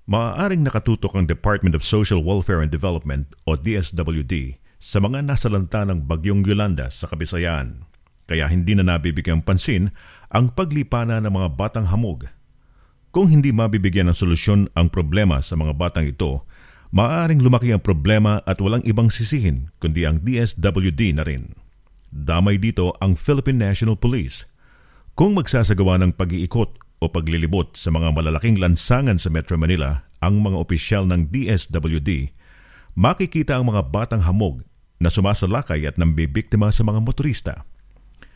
Maaaring nakatutok ang Department of Social Welfare and Development o DSWD sa mga nasalanta ng Bagyong Yolanda sa Kabisayan. Kaya hindi na nabibigyang pansin ang paglipana ng mga batang hamog. Kung hindi mabibigyan ng solusyon ang problema sa mga batang ito, maaaring lumaki ang problema at walang ibang sisihin kundi ang DSWD na rin. Damay dito ang Philippine National Police. Kung magsasagawa ng pag-iikot o paglilibot sa mga malalaking lansangan sa Metro Manila ang mga opisyal ng DSWD, makikita ang mga batang hamog na sumasalakay at nambibiktima sa mga motorista.